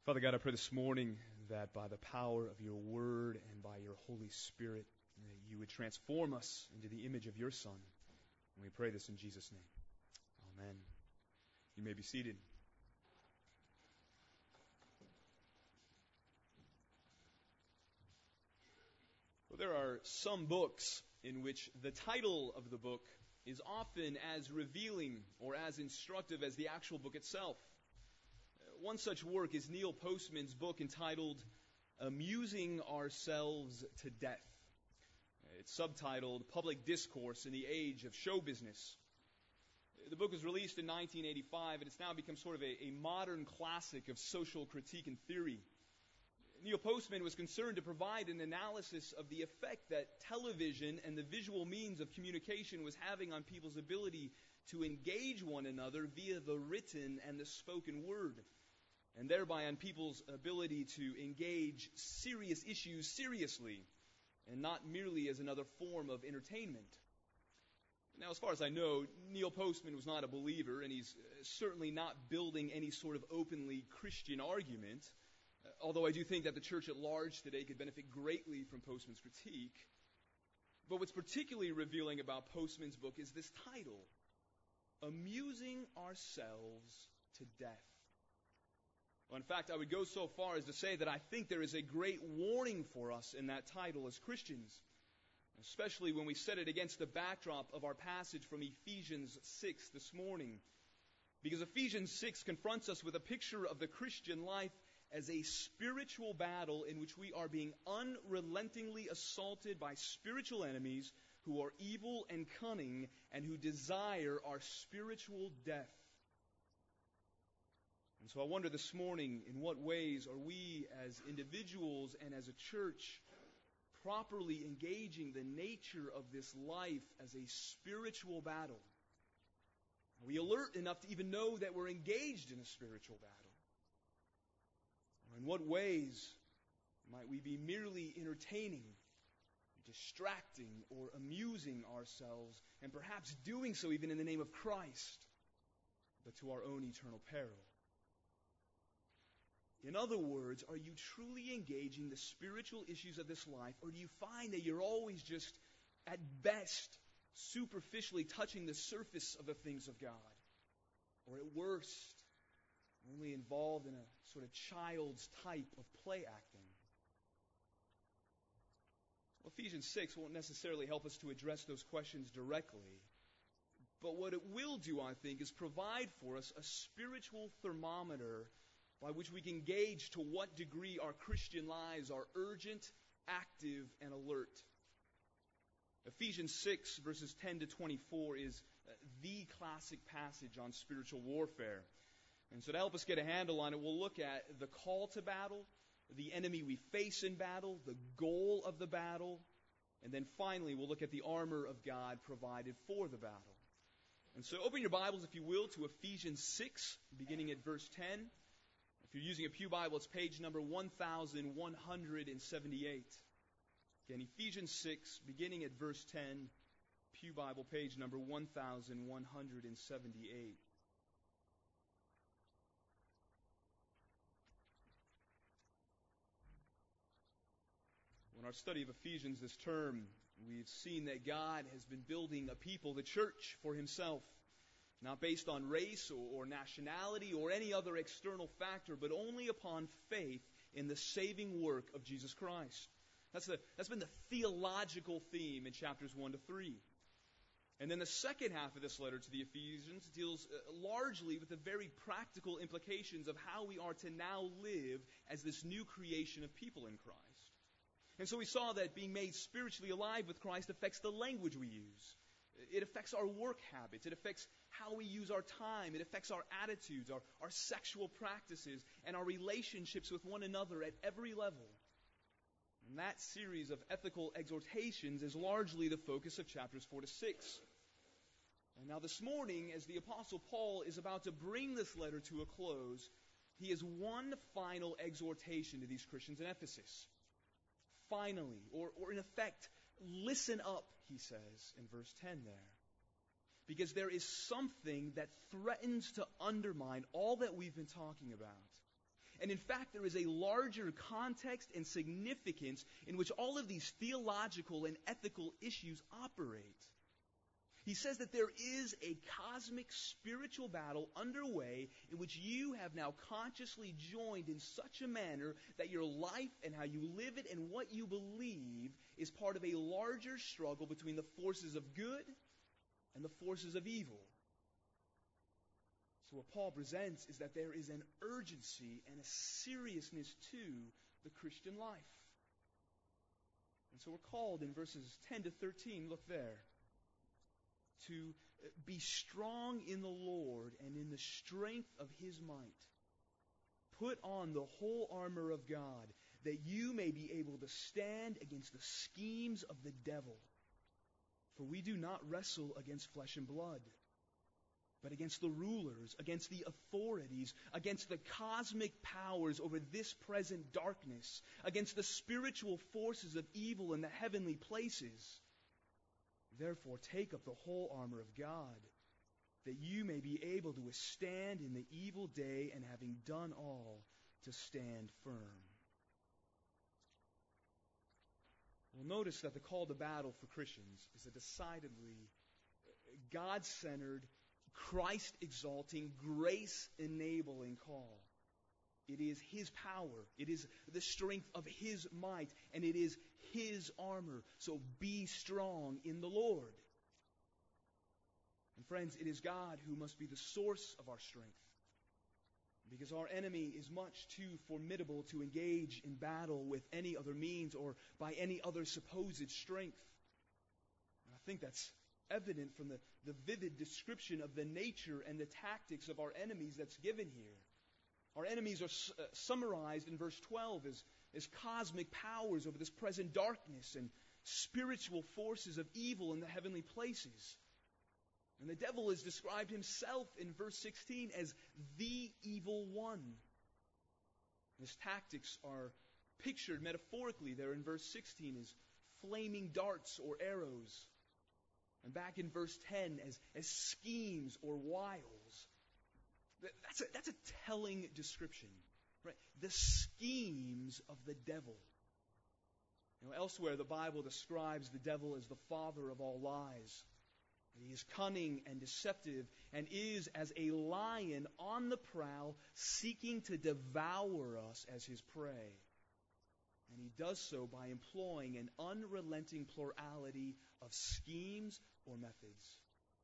Father God, I pray this morning that by the power of your word and by your Holy Spirit, that you would transform us into the image of your Son. And we pray this in Jesus' name. Amen. You may be seated. Well, there are some books in which the title of the book is often as revealing or as instructive as the actual book itself. One such work is Neil Postman's book entitled Amusing Ourselves to Death. It's subtitled Public Discourse in the Age of Show Business. The book was released in 1985, and it's now become sort of a modern classic of social critique and theory. Neil Postman was concerned to provide an analysis of the effect that television and the visual means of communication was having on people's ability to engage one another via the written and the spoken word, and thereby on people's ability to engage serious issues seriously and not merely as another form of entertainment. Now, as far as I know, Neil Postman was not a believer, and he's certainly not building any sort of openly Christian argument, although I do think that the church at large today could benefit greatly from Postman's critique. But what's particularly revealing about Postman's book is this title, Amusing Ourselves to Death. Well, in fact, I would go so far as to say that I think there is a great warning for us in that title as Christians, especially when we set it against the backdrop of our passage from Ephesians 6 this morning. Because Ephesians 6 confronts us with a picture of the Christian life as a spiritual battle in which we are being unrelentingly assaulted by spiritual enemies who are evil and cunning and who desire our spiritual death. And so I wonder this morning, in what ways are we as individuals and as a church properly engaging the nature of this life as a spiritual battle? Are we alert enough to even know that we're engaged in a spiritual battle? Or in what ways might we be merely entertaining, distracting, or amusing ourselves, and perhaps doing so even in the name of Christ, but to our own eternal peril? In other words, are you truly engaging the spiritual issues of this life, or do you find that you're always just, at best, superficially touching the surface of the things of God? Or at worst, only involved in a sort of child's type of play acting? Well, Ephesians 6 won't necessarily help us to address those questions directly. But what it will do, I think, is provide for us a spiritual thermometer by which we can gauge to what degree our Christian lives are urgent, active, and alert. Ephesians 6, verses 10 to 24 is the classic passage on spiritual warfare. And so to help us get a handle on it, we'll look at the call to battle, the enemy we face in battle, the goal of the battle, and then finally we'll look at the armor of God provided for the battle. And so open your Bibles, if you will, to Ephesians 6, beginning at verse 10. If you're using a Pew Bible, it's page number 1178. Again, Ephesians 6, beginning at verse 10, Pew Bible, page number 1178. In our study of Ephesians this term, we've seen that God has been building a people, the church, for Himself. Not based on race or nationality or any other external factor, but only upon faith in the saving work of Jesus Christ. That's been the theological theme in chapters 1 to 3. And then the second half of this letter to the Ephesians deals largely with the very practical implications of how we are to now live as this new creation of people in Christ. And so we saw that being made spiritually alive with Christ affects the language we use. It affects our work habits. It affects how we use our time. It affects our attitudes, our sexual practices, and our relationships with one another at every level. And that series of ethical exhortations is largely the focus of chapters 4 to 6. And now this morning, as the Apostle Paul is about to bring this letter to a close, he has one final exhortation to these Christians in Ephesus. Finally, or in effect, listen up, he says in verse 10 there. Because there is something that threatens to undermine all that we've been talking about. And in fact, there is a larger context and significance in which all of these theological and ethical issues operate. He says that there is a cosmic spiritual battle underway in which you have now consciously joined in such a manner that your life and how you live it and what you believe is part of a larger struggle between the forces of good and the forces of evil. So what Paul presents is that there is an urgency and a seriousness to the Christian life. And so we're called in verses 10 to 13, look there, to be strong in the Lord and in the strength of His might. Put on the whole armor of God, that you may be able to stand against the schemes of the devil. For we do not wrestle against flesh and blood, but against the rulers, against the authorities, against the cosmic powers over this present darkness, against the spiritual forces of evil in the heavenly places. Therefore, take up the whole armor of God, that you may be able to withstand in the evil day, and having done all, to stand firm. Well, notice that the call to battle for Christians is a decidedly God-centered, Christ-exalting, grace-enabling call. It is His power. It is the strength of His might. And it is His armor. So be strong in the Lord. And friends, it is God who must be the source of our strength. Because our enemy is much too formidable to engage in battle with any other means or by any other supposed strength. And I think that's evident from the vivid description of the nature and the tactics of our enemies that's given here. Our enemies are summarized in verse 12 as cosmic powers over this present darkness and spiritual forces of evil in the heavenly places. And the devil is described himself in verse 16 as the evil one. His tactics are pictured metaphorically there in verse 16 as flaming darts or arrows. And back in verse 10 as schemes or wiles. That's a telling description, right? The schemes of the devil. Elsewhere, the Bible describes the devil as the father of all lies. He is cunning and deceptive and is as a lion on the prowl, seeking to devour us as his prey. And he does so by employing an unrelenting plurality of schemes or methods.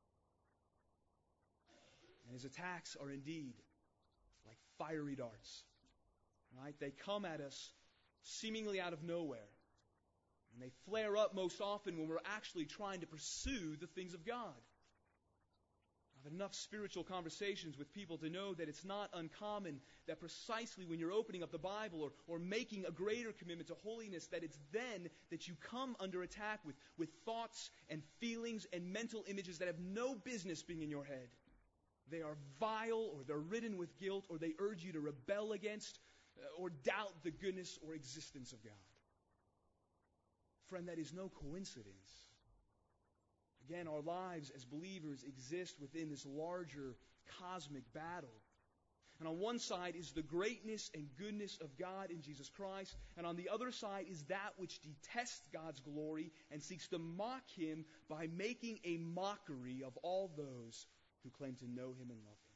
And his attacks are indeed like fiery darts. Right? They come at us seemingly out of nowhere. And they flare up most often when we're actually trying to pursue the things of God. I've had enough spiritual conversations with people to know that it's not uncommon that precisely when you're opening up the Bible or making a greater commitment to holiness, that it's then that you come under attack with thoughts and feelings and mental images that have no business being in your head. They are vile, or they're ridden with guilt, or they urge you to rebel against or doubt the goodness or existence of God. Friend, that is no coincidence. Again, our lives as believers exist within this larger cosmic battle. And on one side is the greatness and goodness of God in Jesus Christ, and on the other side is that which detests God's glory and seeks to mock Him by making a mockery of all those who claim to know Him and love Him.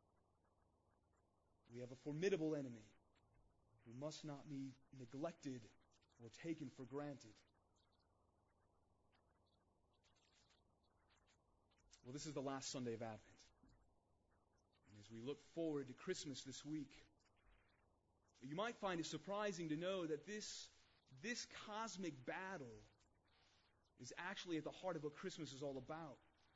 We have a formidable enemy who must not be neglected or taken for granted. Well, this is the last Sunday of Advent. And as we look forward to Christmas this week, you might find it surprising to know that this cosmic battle is actually at the heart of what Christmas is all about.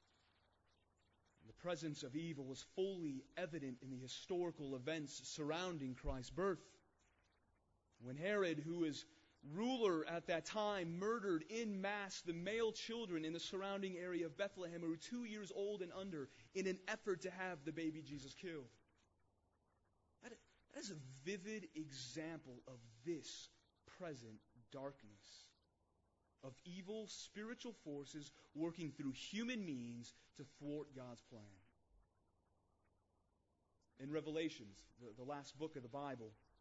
The presence of evil was fully evident in the historical events surrounding Christ's birth. When Herod, who was ruler at that time, murdered en masse the male children in the surrounding area of Bethlehem who were 2 years old and under in an effort to have the baby Jesus killed. That is a vivid example of this present darkness, of evil spiritual forces working through human means to thwart God's plan. In Revelations, the last book of the Bible,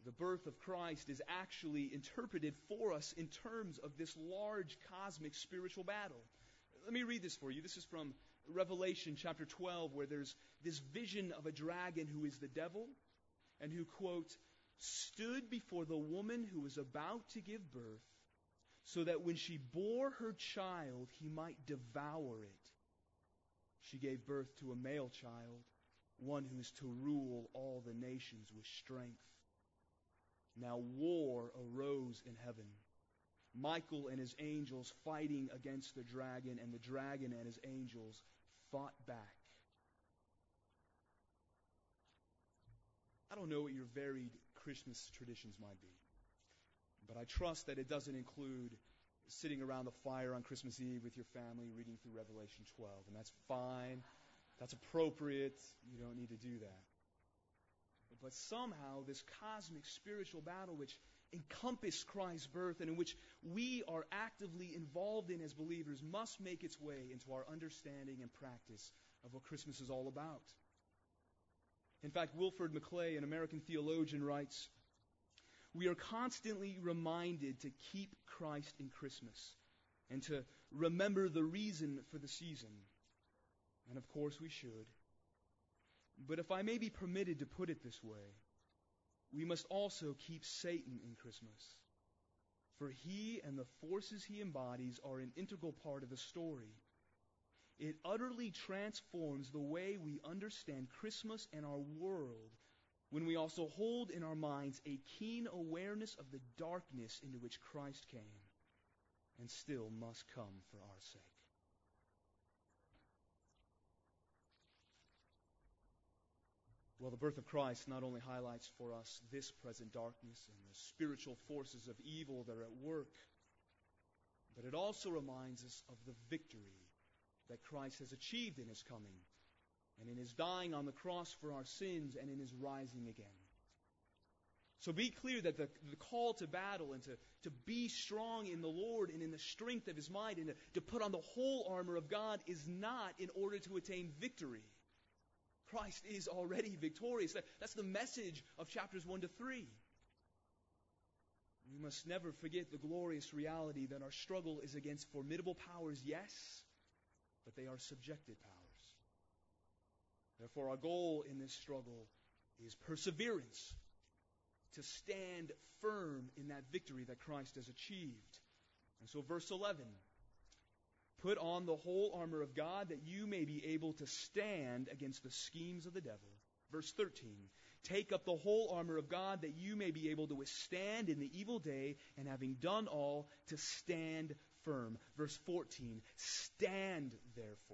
The birth of Christ is actually interpreted for us in terms of this large cosmic spiritual battle. Let me read this for you. This is from Revelation chapter 12, where there's this vision of a dragon who is the devil and who, quote, stood before the woman who was about to give birth, so that when she bore her child, he might devour it. She gave birth to a male child, one who is to rule all the nations with strength. Now war arose in heaven. Michael and his angels fighting against the dragon, and the dragon and his angels fought back. I don't know what your varied Christmas traditions might be, but I trust that it doesn't include sitting around the fire on Christmas Eve with your family reading through Revelation 12, and that's fine. That's appropriate. You don't need to do that. But somehow this cosmic spiritual battle which encompassed Christ's birth and in which we are actively involved in as believers must make its way into our understanding and practice of what Christmas is all about. In fact, Wilford McClay, an American theologian, writes, "We are constantly reminded to keep Christ in Christmas and to remember the reason for the season. And of course we should. But if I may be permitted to put it this way, we must also keep Satan in Christmas. For he and the forces he embodies are an integral part of the story. It utterly transforms the way we understand Christmas and our world when we also hold in our minds a keen awareness of the darkness into which Christ came and still must come for our sake." Well, the birth of Christ not only highlights for us this present darkness and the spiritual forces of evil that are at work, but it also reminds us of the victory that Christ has achieved in his coming and in his dying on the cross for our sins and in his rising again. So be clear that the call to battle and to be strong in the Lord and in the strength of his might and to put on the whole armor of God is not in order to attain victory. Christ is already victorious. That's the message of chapters 1 to 3. We must never forget the glorious reality that our struggle is against formidable powers, yes, but they are subjected powers. Therefore, our goal in this struggle is perseverance, to stand firm in that victory that Christ has achieved. And so verse 11, "Put on the whole armor of God that you may be able to stand against the schemes of the devil." Verse 13, "Take up the whole armor of God that you may be able to withstand in the evil day, and having done all, to stand firm." Verse 14, "Stand therefore."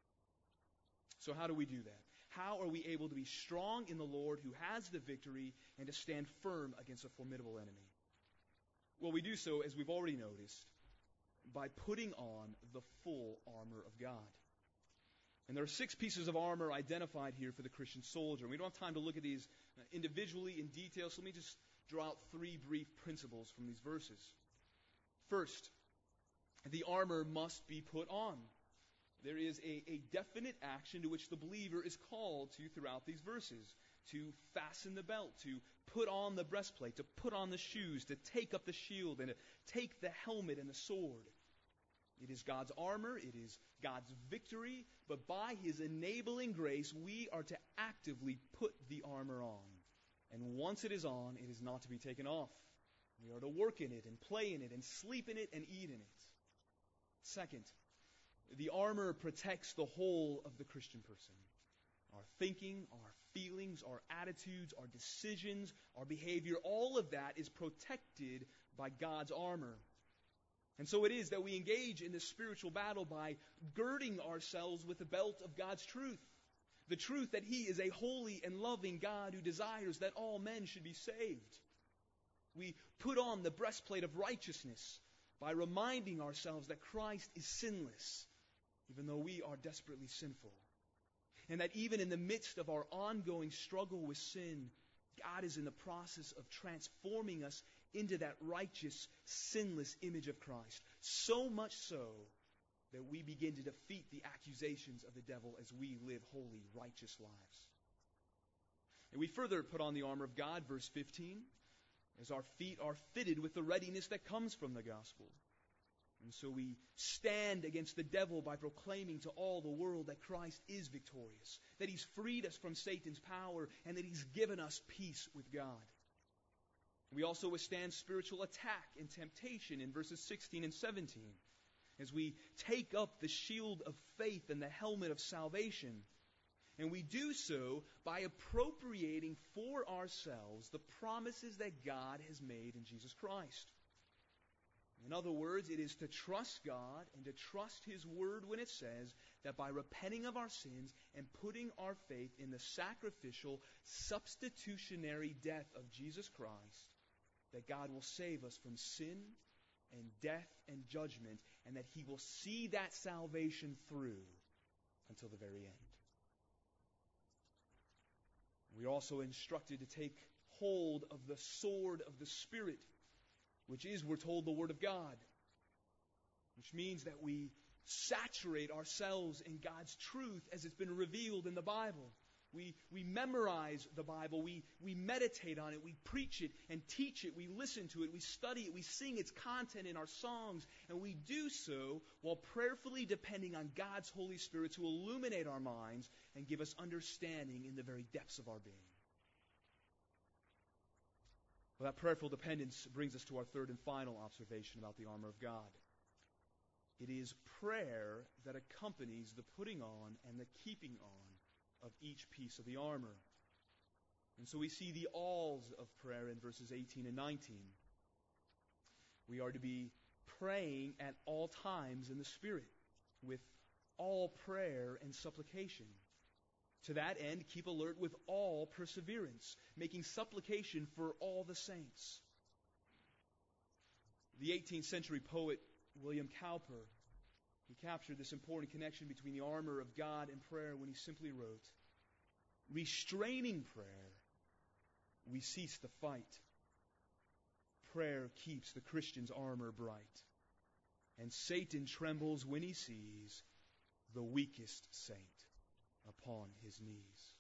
So how do we do that? How are we able to be strong in the Lord who has the victory and to stand firm against a formidable enemy? Well, we do so, as we've already noticed, by putting on the full armor of God. And there are 6 pieces of armor identified here for the Christian soldier. We don't have time to look at these individually in detail, so let me just draw out 3 brief principles from these verses. First, the armor must be put on. There is a definite action to which the believer is called to throughout these verses. To fasten the belt, to put on the breastplate, to put on the shoes, to take up the shield, and to take the helmet and the sword. It is God's armor, it is God's victory, but by his enabling grace, we are to actively put the armor on. And once it is on, it is not to be taken off. We are to work in it, and play in it, and sleep in it, and eat in it. Second, the armor protects the whole of the Christian person. Our thinking, our feelings, our attitudes, our decisions, our behavior, all of that is protected by God's armor. And so it is that we engage in this spiritual battle by girding ourselves with the belt of God's truth. The truth that he is a holy and loving God who desires that all men should be saved. We put on the breastplate of righteousness by reminding ourselves that Christ is sinless, even though we are desperately sinful. And that even in the midst of our ongoing struggle with sin, God is in the process of transforming us into that righteous, sinless image of Christ. So much so that we begin to defeat the accusations of the devil as we live holy, righteous lives. And we further put on the armor of God, verse 15, as our feet are fitted with the readiness that comes from the gospel. And so we stand against the devil by proclaiming to all the world that Christ is victorious, that He's freed us from Satan's power, and that He's given us peace with God. We also withstand spiritual attack and temptation in verses 16 and 17, as we take up the shield of faith and the helmet of salvation. And we do so by appropriating for ourselves the promises that God has made in Jesus Christ. In other words, it is to trust God and to trust His Word when it says that by repenting of our sins and putting our faith in the sacrificial, substitutionary death of Jesus Christ, that God will save us from sin and death and judgment, and that He will see that salvation through until the very end. We are also instructed to take hold of the sword of the Spirit, which is, we're told, the Word of God, which means that we saturate ourselves in God's truth as it's been revealed in the Bible. We memorize the Bible, we meditate on it, we preach it and teach it, we listen to it, we study it, we sing its content in our songs, and we do so while prayerfully depending on God's Holy Spirit to illuminate our minds and give us understanding in the very depths of our being. Well, that prayerful dependence brings us to our third and final observation about the armor of God. It is prayer that accompanies the putting on and the keeping on of each piece of the armor. And so we see the alls of prayer in verses 18 and 19. We are to be praying at all times in the Spirit, with all prayer and supplication. To that end, keep alert with all perseverance, making supplication for all the saints. The 18th century poet William Cowper, he captured this important connection between the armor of God and prayer when he simply wrote, "Restraining prayer, we cease the fight. Prayer keeps the Christian's armor bright, and Satan trembles when he sees the weakest saint upon his knees."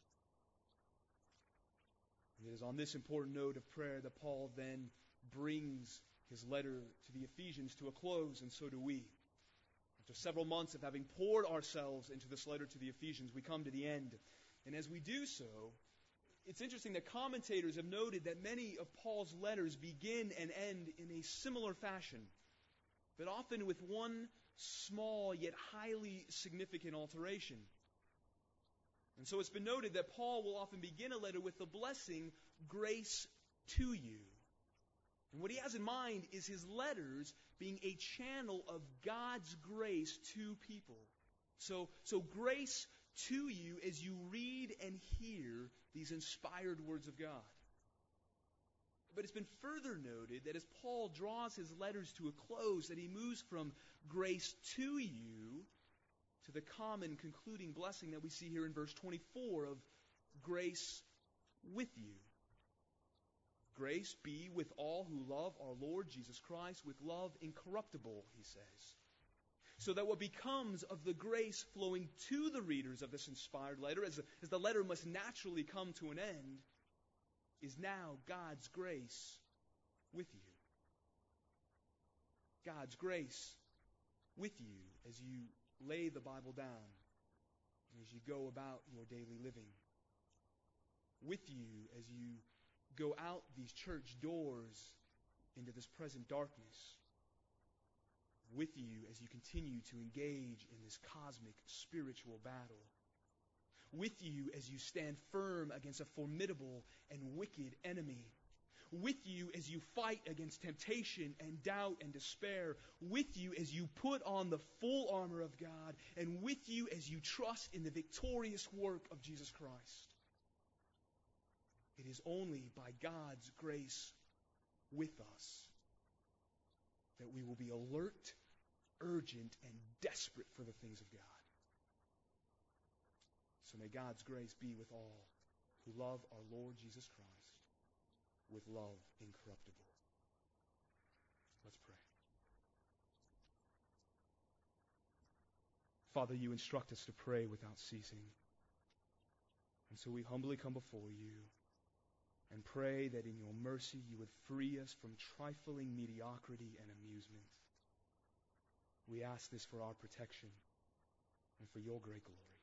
And it is on this important note of prayer that Paul then brings his letter to the Ephesians to a close, and so do we. After several months of having poured ourselves into this letter to the Ephesians, we come to the end. And as we do so, it's interesting that commentators have noted that many of Paul's letters begin and end in a similar fashion, but often with one small yet highly significant alteration. And so it's been noted that Paul will often begin a letter with the blessing, "Grace to you." And what he has in mind is his letters being a channel of God's grace to people. So grace to you as you read and hear these inspired words of God. But it's been further noted that as Paul draws his letters to a close, that he moves from grace to you to the common concluding blessing that we see here in verse 24 of grace with you. Grace be with all who love our Lord Jesus Christ with love incorruptible, he says. So that what becomes of the grace flowing to the readers of this inspired letter, as the letter must naturally come to an end, is now God's grace with you. God's grace with you as you lay the Bible down and as you go about your daily living. With you as you go out these church doors into this present darkness. With you as you continue to engage in this cosmic spiritual battle. With you as you stand firm against a formidable and wicked enemy. With you as you fight against temptation and doubt and despair. With you as you put on the full armor of God. And with you as you trust in the victorious work of Jesus Christ. It is only by God's grace with us that we will be alert, urgent, and desperate for the things of God. So may God's grace be with all who love our Lord Jesus Christ with love incorruptible. Let's pray. Father, you instruct us to pray without ceasing. And so we humbly come before you, and pray that in your mercy you would free us from trifling mediocrity and amusement. We ask this for our protection and for your great glory.